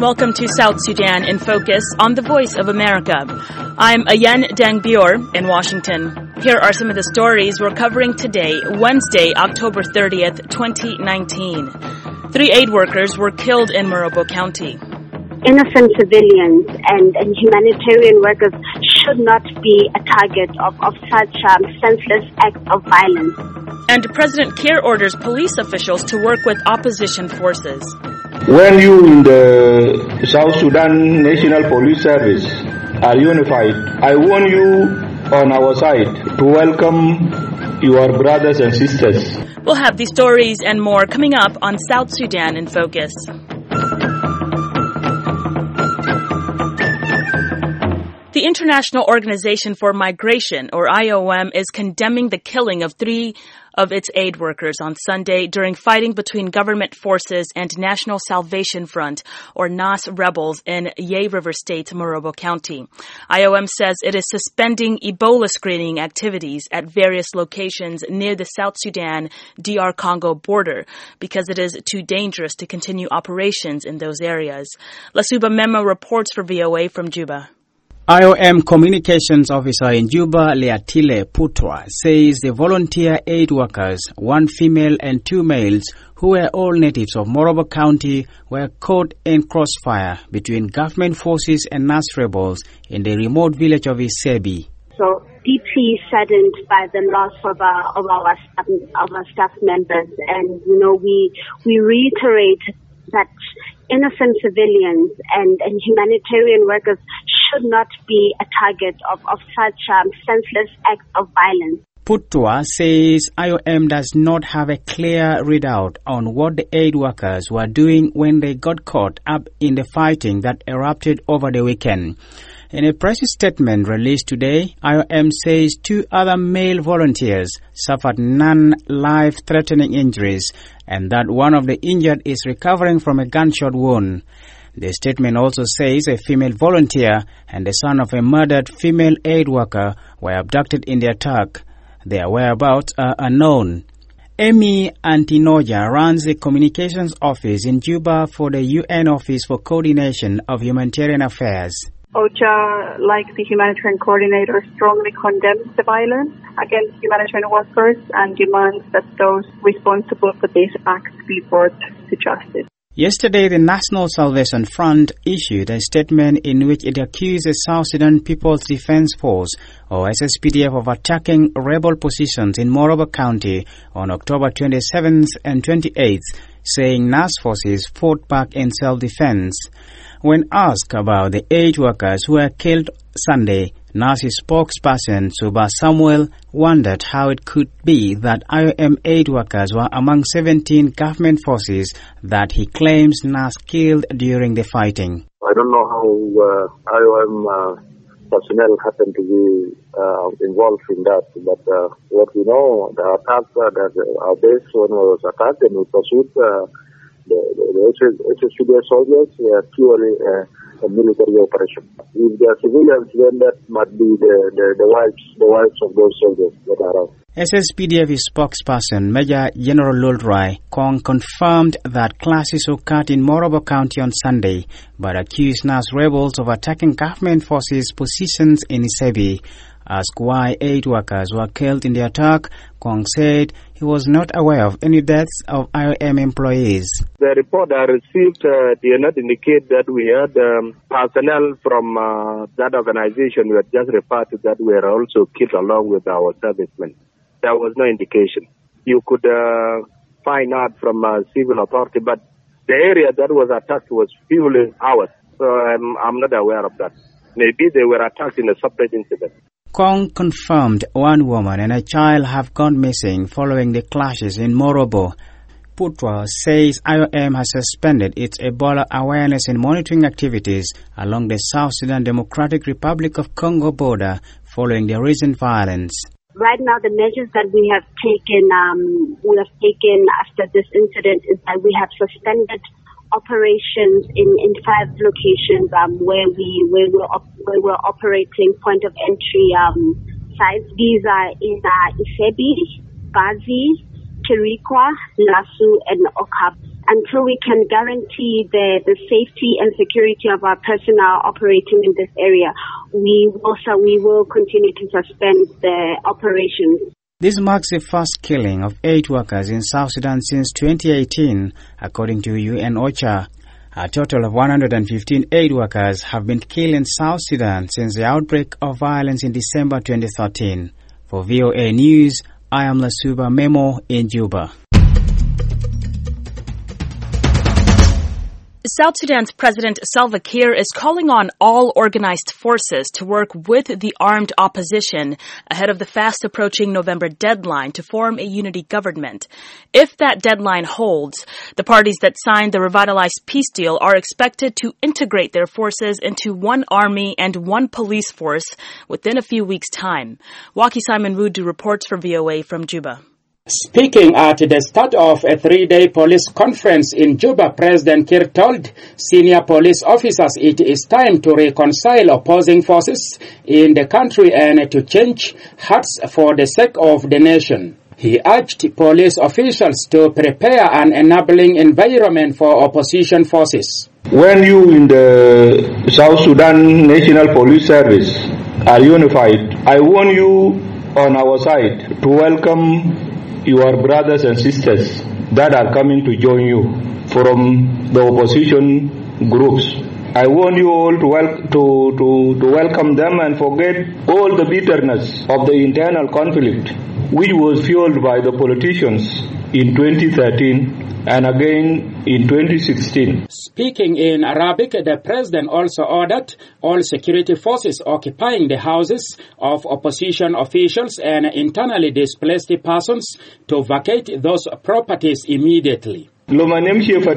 Welcome to South Sudan in Focus on the Voice of America. I'm Ayen Dangbior in Washington. Here are some of the stories we're covering today, Wednesday, October 30th, 2019. 3 aid workers were killed in Morobo County. Innocent civilians and humanitarian workers should not be a target of such senseless acts of violence. And President Kiir orders police officials to work with opposition forces. When you in the South Sudan National Police Service are unified, I want you on our side to welcome your brothers and sisters. We'll have these stories and more coming up on South Sudan in Focus. The International Organization for Migration, or IOM, is condemning the killing of 3 of its aid workers on Sunday during fighting between government forces and National Salvation Front, or NAS rebels in Yei River State, Morobo County. IOM says it is suspending Ebola screening activities at various locations near the South Sudan-DR Congo border because it is too dangerous to continue operations in those areas. Lasuba Memo reports for VOA from Juba. IOM Communications Officer in Juba, Leatile Putwa, says the volunteer aid workers, 1 female and 2 males, who were all natives of Morobo County, were caught in crossfire between government forces and NAS rebels in the remote village of Isebi. So deeply saddened by the loss of our staff members, and we reiterate that innocent civilians and humanitarian workers should not be a target of such senseless acts of violence. Putwa says IOM does not have a clear readout on what the aid workers were doing when they got caught up in the fighting that erupted over the weekend. In a press statement released today, IOM says 2 other male volunteers suffered non-life-threatening injuries and that one of the injured is recovering from a gunshot wound. The statement also says a female volunteer and the son of a murdered female aid worker were abducted in the attack. Their whereabouts are unknown. Amy Antinoja runs the communications office in Juba for the UN Office for Coordination of Humanitarian Affairs. OCHA, like the humanitarian coordinator, strongly condemns the violence against humanitarian workers and demands that those responsible for these acts be brought to justice. Yesterday, the National Salvation Front issued a statement in which it accused the South Sudan People's Defense Force, or SSPDF, of attacking rebel positions in Morobo County on October 27th and 28th, saying NAS forces fought back in self-defense. When asked about the aid workers who were killed Sunday, NAS spokesperson Suba Samuel wondered how it could be that IOM aid workers were among 17 government forces that he claims NAS killed during the fighting. I don't know how IOM personnel happened to be involved in that, but what we know, the attack, that our base when was attacked and we pursued the SSPDF soldiers were purely a military operation. If they are civilians, then that might be the wives of those soldiers that are out. SSPDF spokesperson Major General Lulrai Kong confirmed that clashes occurred in Morobo County on Sunday, but accused NAS rebels of attacking government forces' positions in Isebi. Asked why 8 workers were killed in the attack, Kong said he was not aware of any deaths of IOM employees. The report I received did not indicate that we had personnel from that organization. We had just referred to that we were also killed along with our servicemen. There was no indication. You could find out from civil authority, but the area that was attacked was purely ours. So I'm not aware of that. Maybe they were attacked in a separate incident. Kong confirmed 1 woman and a child have gone missing following the clashes in Morobo. Putwa says IOM has suspended its Ebola awareness and monitoring activities along the South Sudan Democratic Republic of Congo border following the recent violence. Right now, the measures that we have taken after this incident is that we have suspended operations in 5 locations where we're operating point of entry sites. These are in Isebi, Bazi, Kirikwa, Lasu, and Okap. until we can guarantee the safety and security of our personnel operating in this area, we will continue to suspend the operations. This marks the first killing of 8 workers in South Sudan since 2018, according to UN OCHA. A total of 115 aid workers have been killed in South Sudan since the outbreak of violence in December 2013. For VOA News, I am Lasuba Memo in Juba. South Sudan's President Salva Kiir is calling on all organized forces to work with the armed opposition ahead of the fast-approaching November deadline to form a unity government. If that deadline holds, the parties that signed the revitalized peace deal are expected to integrate their forces into one army and one police force within a few weeks' time. Waki Simon Wudu reports for VOA from Juba. Speaking at the start of a 3-day police conference in Juba, President Kiir told senior police officers it is time to reconcile opposing forces in the country and to change hearts for the sake of the nation. He urged police officials to prepare an enabling environment for opposition forces. When you in the South Sudan National Police Service are unified, I want you on our side to welcome your brothers and sisters that are coming to join you from the opposition groups. I want you all to welcome them and forget all the bitterness of the internal conflict which was fueled by the politicians in 2013 and again in 2016. Speaking in Arabic, the president also ordered all security forces occupying the houses of opposition officials and internally displaced persons to vacate those properties immediately. When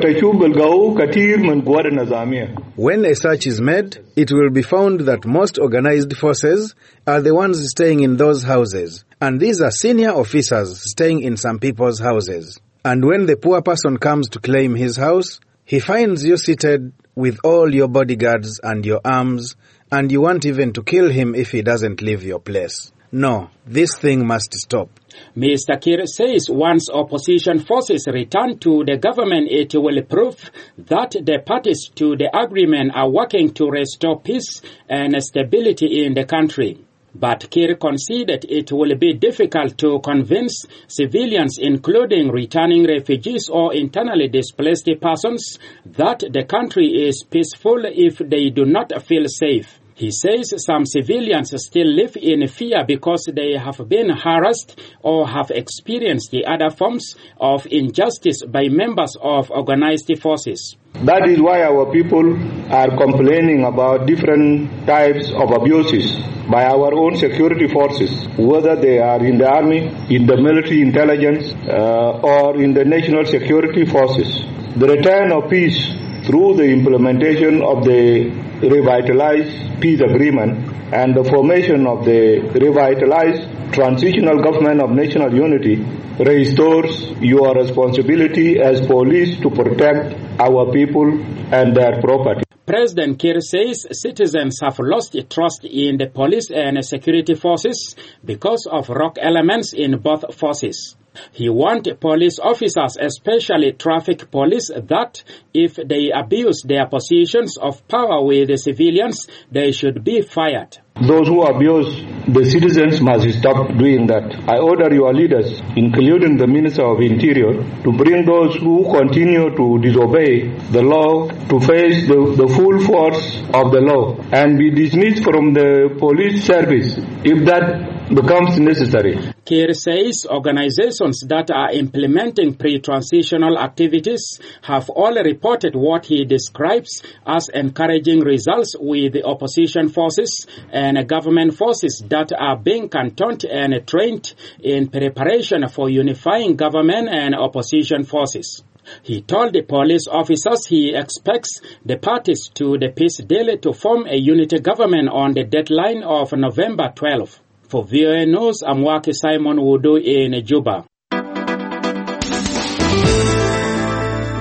a search is made, it will be found that most organized forces are the ones staying in those houses, and these are senior officers staying in some people's houses. And when the poor person comes to claim his house, he finds you seated with all your bodyguards and your arms, and you want even to kill him if he doesn't leave your place. No, this thing must stop. Mr. Kiir says once opposition forces return to the government, it will prove that the parties to the agreement are working to restore peace and stability in the country. But Kiir conceded it will be difficult to convince civilians, including returning refugees or internally displaced persons, that the country is peaceful if they do not feel safe. He says some civilians still live in fear because they have been harassed or have experienced the other forms of injustice by members of organized forces. That is why our people are complaining about different types of abuses by our own security forces, whether they are in the army, in the military intelligence, or in the national security forces. The return of peace through the implementation of the revitalized peace agreement and the formation of the revitalized transitional government of national unity restores your responsibility as police to protect our people and their property. President Kiir says citizens have lost trust in the police and security forces because of rogue elements in both forces. He warned police officers, especially traffic police, that if they abuse their positions of power with the civilians, they should be fired. Those who abuse the citizens must stop doing that. I order your leaders, including the Minister of Interior, to bring those who continue to disobey the law to face the full force of the law and be dismissed from the police service if that becomes necessary. Kiir says organizations that are implementing pre-transitional activities have all reported what he describes as encouraging results with the opposition forces and government forces that are being cantoned and trained in preparation for unifying government and opposition forces. He told the police officers he expects the parties to the peace deal to form a unity government on the deadline of November 12. For VOA News, I'm Waki Simon Wudu in Juba.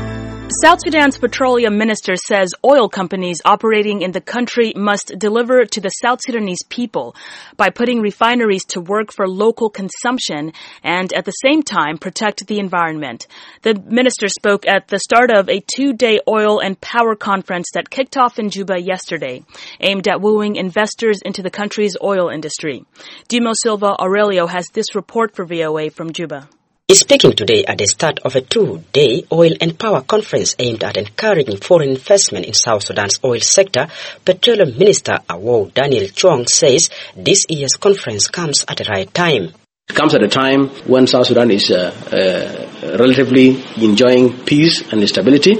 South Sudan's petroleum minister says oil companies operating in the country must deliver to the South Sudanese people by putting refineries to work for local consumption and at the same time protect the environment. The minister spoke at the start of a 2-day oil and power conference that kicked off in Juba yesterday, aimed at wooing investors into the country's oil industry. Dimo Silva Aurelio has this report for VOA from Juba. Speaking today at the start of a 2-day oil and power conference aimed at encouraging foreign investment in South Sudan's oil sector, Petroleum Minister Awow Daniel Chuang says this year's conference comes at the right time. It comes at a time when South Sudan is relatively enjoying peace and stability,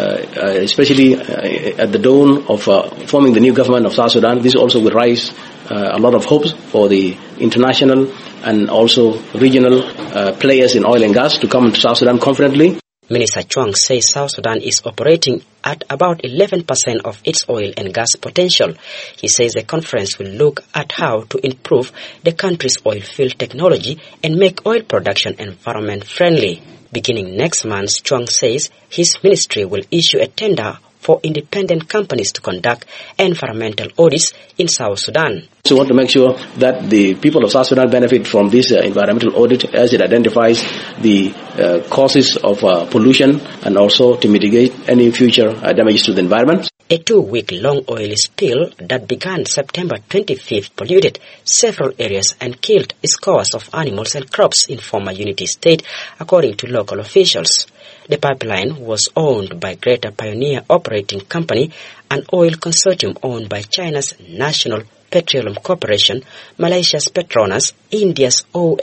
especially at the dawn of forming the new government of South Sudan. This also will raise a lot of hopes for the international and also regional players in oil and gas to come to South Sudan confidently. Minister Chuang says South Sudan is operating at about 11% of its oil and gas potential. He says the conference will look at how to improve the country's oil field technology and make oil production environment friendly. Beginning next month, Chuang says his ministry will issue a tender for independent companies to conduct environmental audits in South Sudan. So we want to make sure that the people of South Sudan benefit from this environmental audit as it identifies the causes of pollution and also to mitigate any future damages to the environment. A 2-week-long oil spill that began September 25th polluted several areas and killed scores of animals and crops in former Unity State, according to local officials. The pipeline was owned by Greater Pioneer Operating Company, an oil consortium owned by China's National Petroleum Corporation, Malaysia's Petronas, India's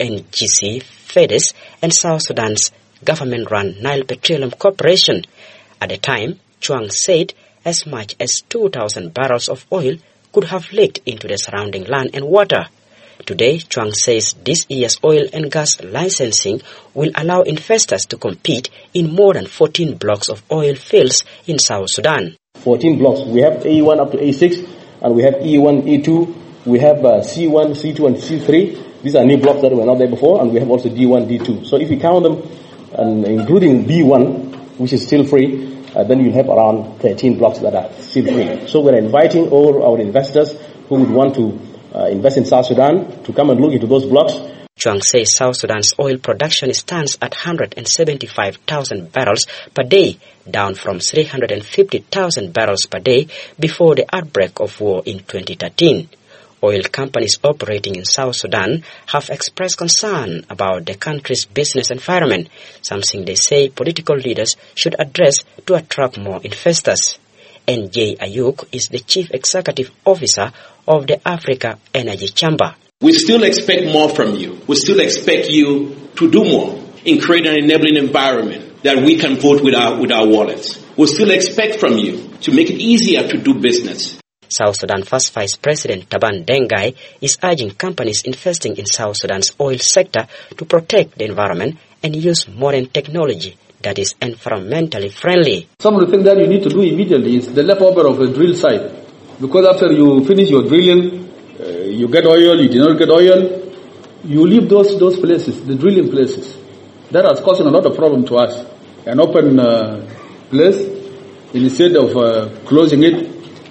ONGC, FEDES, and South Sudan's government-run Nile Petroleum Corporation. At the time, Chuang said as much as 2,000 barrels of oil could have leaked into the surrounding land and water. Today, Chuang says this year's oil and gas licensing will allow investors to compete in more than 14 blocks of oil fields in South Sudan. 14 blocks. We have A1 up to A6, and we have E1, E2. We have C1, C2, and C3. These are new blocks that were not there before, and we have also D1, D2. So if you count them, and including B1, which is still free, then you have around 13 blocks that are still free. So we're inviting all our investors who would want to invest in South Sudan to come and look into those blocks. Chuang says South Sudan's oil production stands at 175,000 barrels per day, down from 350,000 barrels per day before the outbreak of war in 2013. Oil companies operating in South Sudan have expressed concern about the country's business environment, something they say political leaders should address to attract more investors. N.J. Ayuk is the Chief Executive Officer of the Africa Energy Chamber. We still expect more from you. We still expect you to do more in creating an enabling environment that we can vote with our wallets. We still expect from you to make it easier to do business. South Sudan First Vice President Taban Dengai is urging companies investing in South Sudan's oil sector to protect the environment and use modern technology that is environmentally friendly. Some of the things that you need to do immediately is the leftover of a drill site. Because after you finish your drilling, you get oil, you did not get oil, you leave those places, the drilling places. That has caused a lot of problem to us. An open place, instead of closing it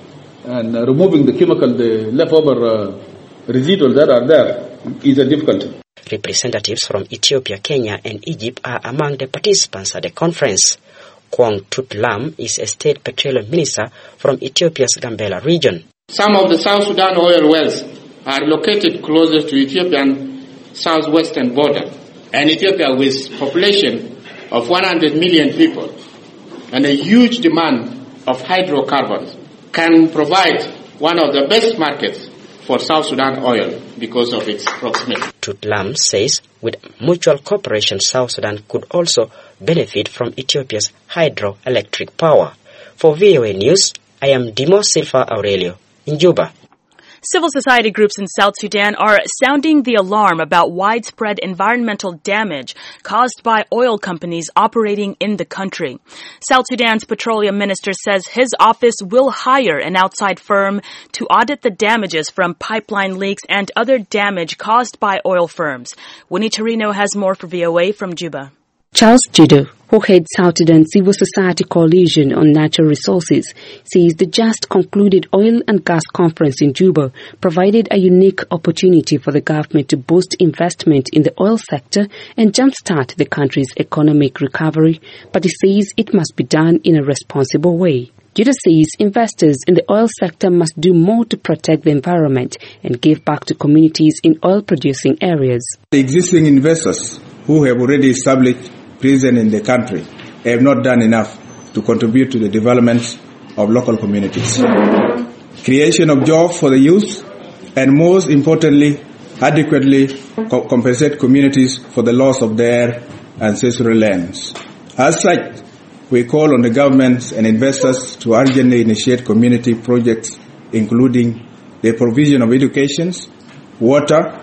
and removing the chemical, the leftover residuals that are there, is a difficulty. Representatives from Ethiopia, Kenya, and Egypt are among the participants at the conference. Kwang Tut Lam is a state petroleum minister from Ethiopia's Gambela region. Some of the South Sudan oil wells are located closer to Ethiopian southwestern border, and Ethiopia with population of 100 million people and a huge demand of hydrocarbons can provide one of the best markets for South Sudan oil because of its proximity. Tut Lam says with mutual cooperation, South Sudan could also benefit from Ethiopia's hydroelectric power. For VOA News, I am Dimo Silva Aurelio in Juba. Civil society groups in South Sudan are sounding the alarm about widespread environmental damage caused by oil companies operating in the country. South Sudan's petroleum minister says his office will hire an outside firm to audit the damages from pipeline leaks and other damage caused by oil firms. Winnie Torino has more for VOA from Juba. Charles Jido, who heads South Sudan Civil Society Coalition on Natural Resources, says the just concluded oil and gas conference in Juba provided a unique opportunity for the government to boost investment in the oil sector and jumpstart the country's economic recovery, but he says it must be done in a responsible way. Jido says investors in the oil sector must do more to protect the environment and give back to communities in oil-producing areas. The existing investors who have already established presence in the country have not done enough to contribute to the development of local communities, creation of jobs for the youth, and most importantly, adequately compensate communities for the loss of their ancestral lands. As such, we call on the governments and investors to urgently initiate community projects including the provision of education, water,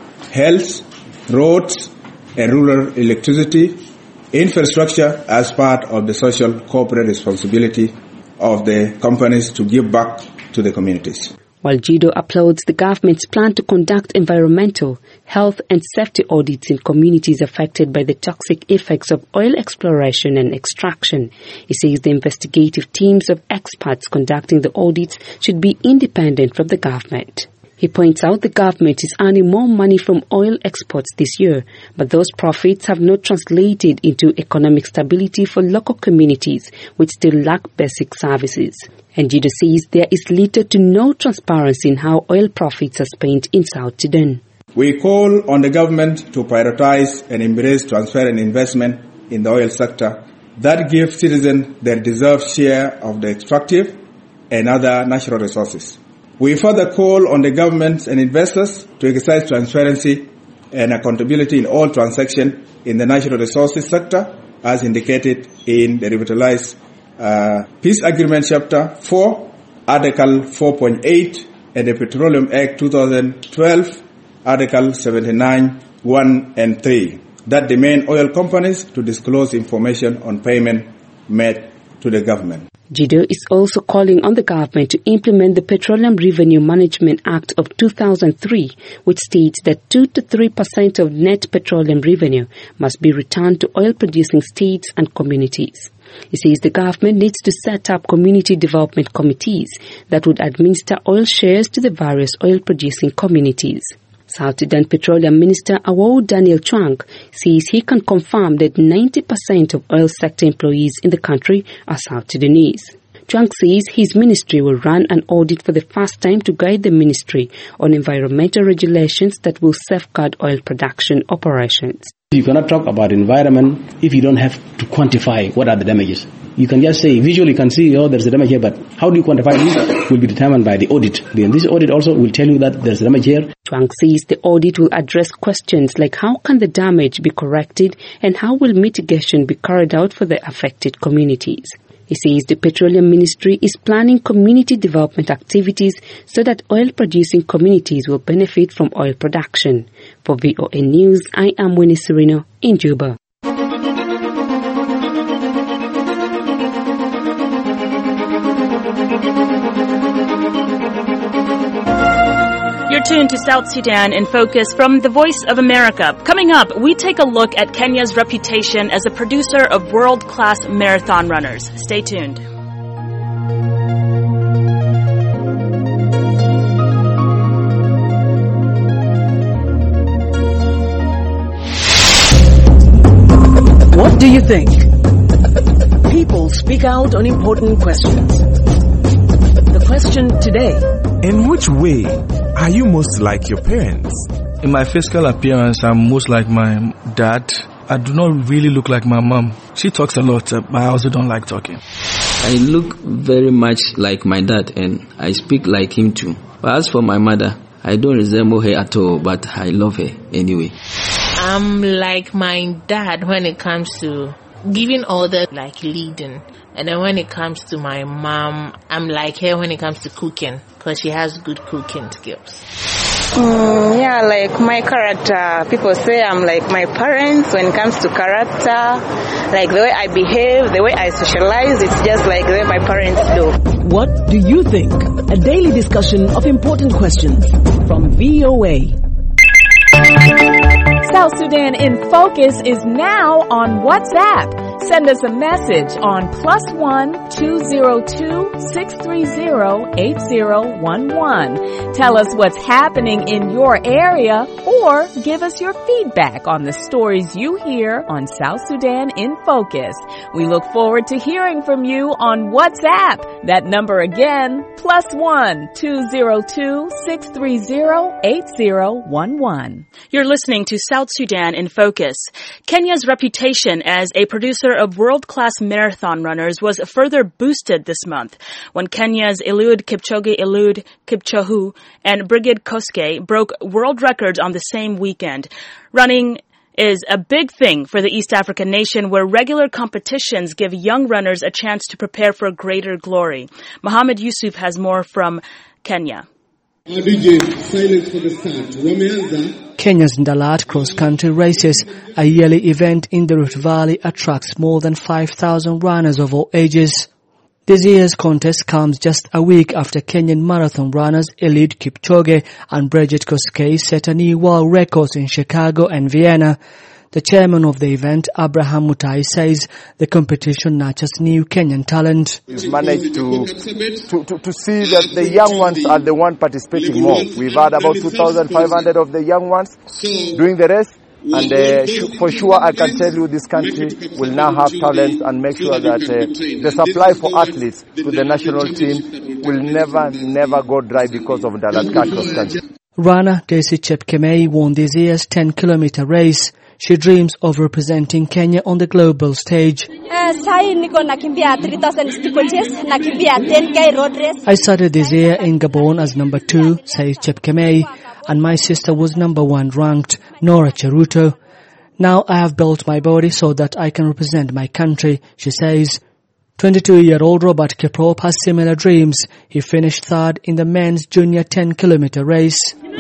health, roads, and rural electricity, infrastructure as part of the social corporate responsibility of the companies to give back to the communities. While Jido applauds the government's plan to conduct environmental, health and safety audits in communities affected by the toxic effects of oil exploration and extraction, he says the investigative teams of experts conducting the audits should be independent from the government. He points out the government is earning more money from oil exports this year, but those profits have not translated into economic stability for local communities which still lack basic services. And Jido says there is little to no transparency in how oil profits are spent in South Sudan. We call on the government to prioritize and embrace transparent investment in the oil sector that gives citizens their deserved share of the extractive and other natural resources. We further call on the governments and investors to exercise transparency and accountability in all transactions in the natural resources sector as indicated in the revitalized Peace Agreement Chapter 4, Article 4.8 and the Petroleum Act 2012, Article 79, 1 and 3 that demand oil companies to disclose information on payment made to the government. Jido is also calling on the government to implement the Petroleum Revenue Management Act of 2003, which states that 2 to 3% of net petroleum revenue must be returned to oil-producing states and communities. He says the government needs to set up community development committees that would administer oil shares to the various oil-producing communities. South Sudan Petroleum Minister Awow Daniel Chuang says he can confirm that 90% of oil sector employees in the country are South Sudanese. Chuang says his ministry will run an audit for the first time to guide the ministry on environmental regulations that will safeguard oil production operations. You cannot talk about environment if you don't have to quantify what are the damages. You can just say, visually you can see, oh, there's a damage here, but how do you quantify this will be determined by the audit. And this audit also will tell you that there's a damage here. Chuang says the audit will address questions like how can the damage be corrected and how will mitigation be carried out for the affected communities. He says the Petroleum Ministry is planning community development activities so that oil-producing communities will benefit from oil production. For VOA News, I am Winnie Serino in Juba. You're tuned to South Sudan in Focus from the Voice of America. Coming up, we take a look at Kenya's reputation as a producer of world-class marathon runners. Stay tuned. What do you think? People speak out on important questions. The question today: in which way are you most like your parents? In my physical appearance, I'm most like my dad. I do not really look like my mom. She talks a lot, but I also don't like talking. I look very much like my dad and I speak like him too. But as for my mother, I don't resemble her at all, but I love her anyway. I'm like my dad when it comes to giving orders, like leading. And then when it comes to my mom, I'm like her when it comes to cooking, because she has good cooking skills. Yeah, like my character. People say I'm like my parents when it comes to character. Like the way I behave, the way I socialize, it's just like the way my parents do. What do you think? A daily discussion of important questions from VOA. South Sudan in Focus is now on WhatsApp. Send us a message on +1 202 630 8011. Tell us what's happening in your area or give us your feedback on the stories you hear on South Sudan in Focus. We look forward to hearing from you on WhatsApp. That number again, +1 202 630 8011. You're listening to South Sudan in Focus. Kenya's reputation as a producer of world-class marathon runners was further boosted this month when Kenya's Eliud Kipchoge and Brigid Kosgei broke world records on the same weekend. Running is a big thing for the East African nation where regular competitions give young runners a chance to prepare for greater glory. Mohammed Yusuf has more from Kenya. Kenya's Ndalat cross-country races, a yearly event in the Rift Valley, attracts more than 5,000 runners of all ages. This year's contest comes just a week after Kenyan marathon runners Eliud Kipchoge and Brigid Kosgei set a new world records in Chicago and Vienna. The chairman of the event, Abraham Mutai, says the competition nurtures new Kenyan talent. We've managed to see that the young ones are the ones participating more. We've had about 2,500 of the young ones doing the race. And for sure, I can tell you this country will now have talent and make sure that the supply for athletes to the national team will never go dry because of Ndalat cross country. Runner Daisy Chepkemei won this year's 10-kilometer race. She dreams of representing Kenya on the global stage. I started this year in Gabon as number 2, says Chepkemei, and my sister was number 1 ranked, Nora Cheruto. Now I have built my body so that I can represent my country, she says. 22-year-old Robert Kiprop has similar dreams. He finished 3rd in the men's junior 10-kilometer race.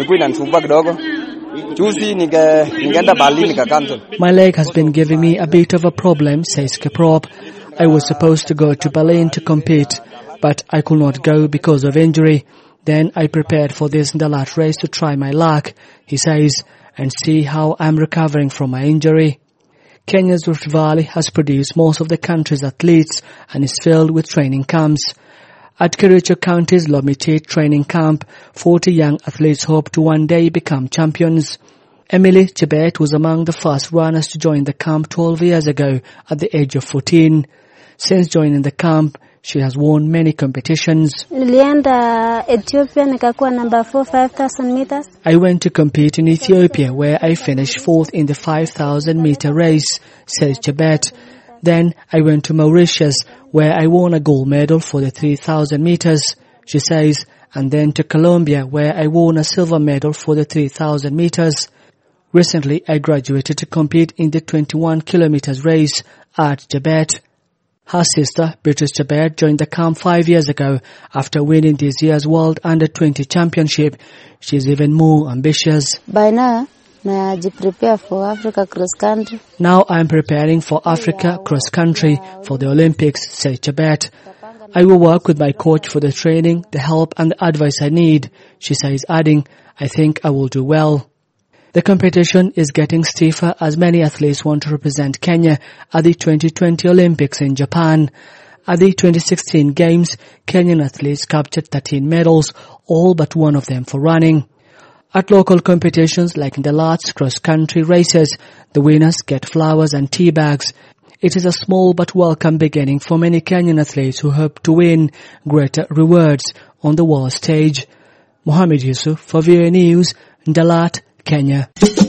My leg has been giving me a bit of a problem, says Kiprop. I was supposed to go to Berlin to compete, but I could not go because of injury. Then I prepared for this Ndalat race to try my luck, he says, and see how I'm recovering from my injury. Kenya's Rift Valley has produced most of the country's athletes and is filled with training camps. At Kericho County's Lomitit training camp, 40 young athletes hope to one day become champions. Emily Chebet was among the first runners to join the camp 12 years ago at the age of 14. Since joining the camp, she has won many competitions. Nilienda Ethiopia nikakuwa number 4 5,000 meters. I went to compete in Ethiopia where I finished 4th in the 5,000 meter race, says Chebet. Then I went to Mauritius where I won a gold medal for the 3,000 meters, she says, and then to Colombia where I won a silver medal for the 3,000 meters. Recently, I graduated to compete in the 21 kilometers race at Chebet. Her sister, Beatrice Chebet, joined the camp 5 years ago after winning this year's World Under-20 Championship. She's even more ambitious. By now, I prepare for Africa cross country. Now I'm preparing for Africa cross country for the Olympics, says Chebet. I will work with my coach for the training, the help and the advice I need, she says, adding, I think I will do well. The competition is getting stiffer as many athletes want to represent Kenya at the 2020 Olympics in Japan. At the 2016 Games, Kenyan athletes captured 13 medals, all but one of them for running. At local competitions like Ndalat's cross-country races, the winners get flowers and tea bags. It is a small but welcome beginning for many Kenyan athletes who hope to win greater rewards on the world stage. Mohammed Yusuf for VOA News, Ndalat, Kenya.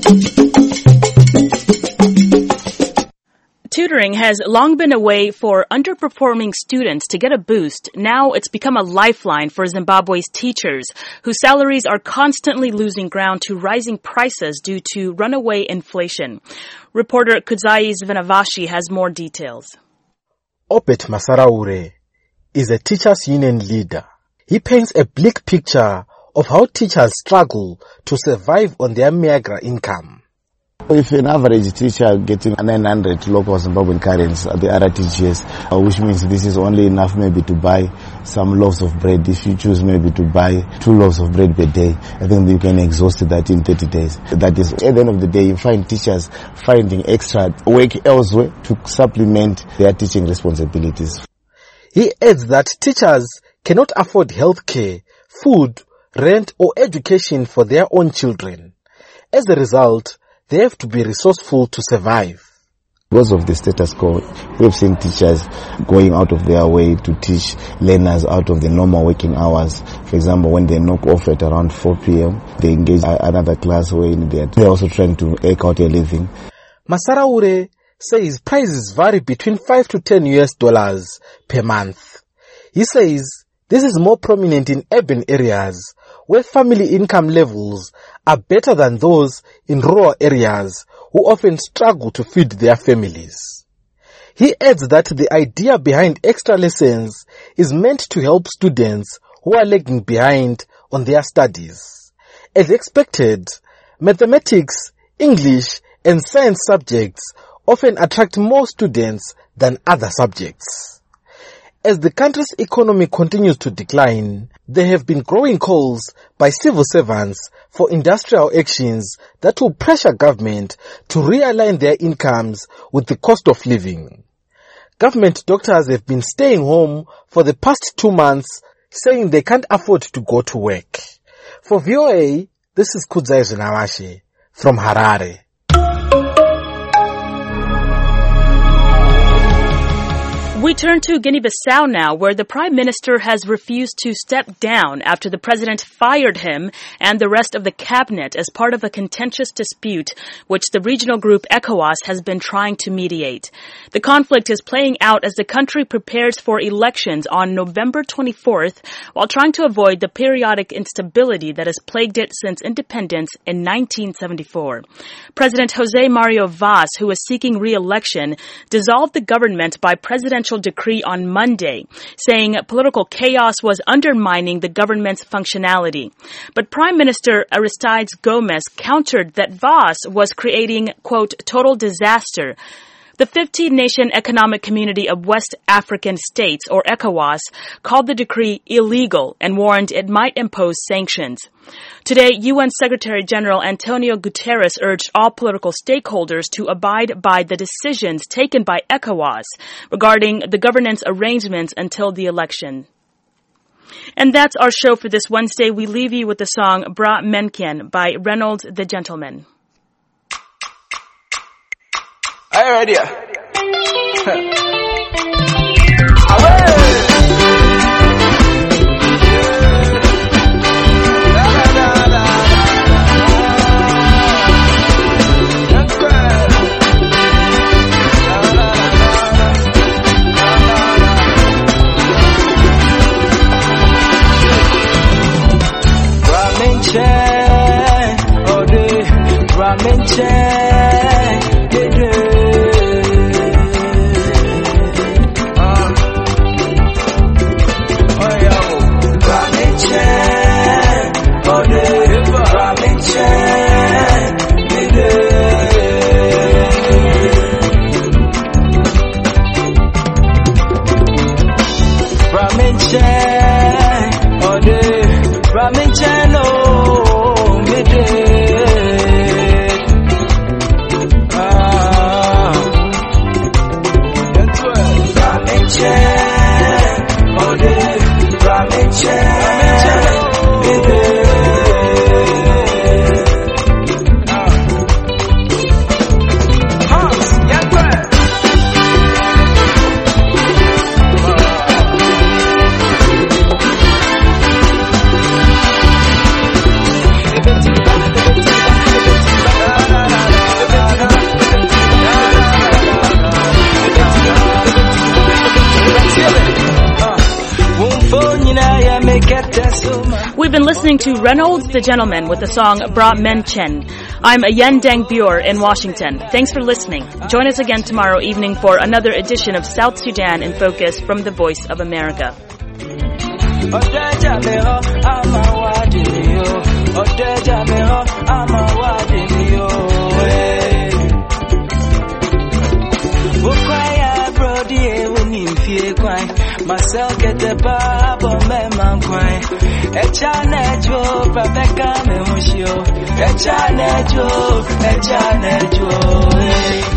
Tutoring has long been a way for underperforming students to get a boost. Now it's become a lifeline for Zimbabwe's teachers, whose salaries are constantly losing ground to rising prices due to runaway inflation. Reporter Kudzai Zvinavashi has more details. Obet Masaraure is a teachers' union leader. He paints a bleak picture of how teachers struggle to survive on their meager income. If an average teacher getting 900 local Zimbabwean currencies at the RTGS, which means this is only enough maybe to buy some loaves of bread. If you choose maybe to buy 2 loaves of bread per day, I think you can exhaust that in 30 days. That is, at the end of the day, you find teachers finding extra work elsewhere to supplement their teaching responsibilities. He adds that teachers cannot afford health care, food, rent or education for their own children. As a result, they have to be resourceful to survive. Because of the status quo, we've seen teachers going out of their way to teach learners out of the normal working hours. For example, when they knock off at around 4 p.m., they engage another class where they're also trying to eke out a living. Masaraure says prices vary between $5 to $10 per month. He says this is more prominent in urban areas where family income levels are better than those in rural areas who often struggle to feed their families. He adds that the idea behind extra lessons is meant to help students who are lagging behind on their studies. As expected, mathematics, English, and science subjects often attract more students than other subjects. As the country's economy continues to decline, there have been growing calls by civil servants for industrial actions that will pressure government to realign their incomes with the cost of living. Government doctors have been staying home for the past 2 months, saying they can't afford to go to work. For VOA, this is Kudzai Zinawashe from Harare. We turn to Guinea-Bissau now, where the Prime Minister has refused to step down after the President fired him and the rest of the cabinet as part of a contentious dispute which the regional group ECOWAS has been trying to mediate. The conflict is playing out as the country prepares for elections on November 24th while trying to avoid the periodic instability that has plagued it since independence in 1974. President José Mario Vaz, who is seeking re-election, dissolved the government by presidential decree on Monday, saying political chaos was undermining the government's functionality. But Prime Minister Aristides Gomes countered that Vaz was creating, quote, total disaster. The 15-nation Economic Community of West African States, or ECOWAS, called the decree illegal and warned it might impose sanctions. Today, UN Secretary-General Antonio Guterres urged all political stakeholders to abide by the decisions taken by ECOWAS regarding the governance arrangements until the election. And that's our show for this Wednesday. We leave you with the song Bra Menken by Reynolds the Gentleman. Are you ready? We've been listening to Reynolds the Gentleman with the song Bra Menchen. I'm Yen Deng Bure in Washington. Thanks for listening. Join us again tomorrow evening for another edition of South Sudan in Focus from the Voice of America. so get the baba me man kwai e chane jo babeka me mushio e chane jo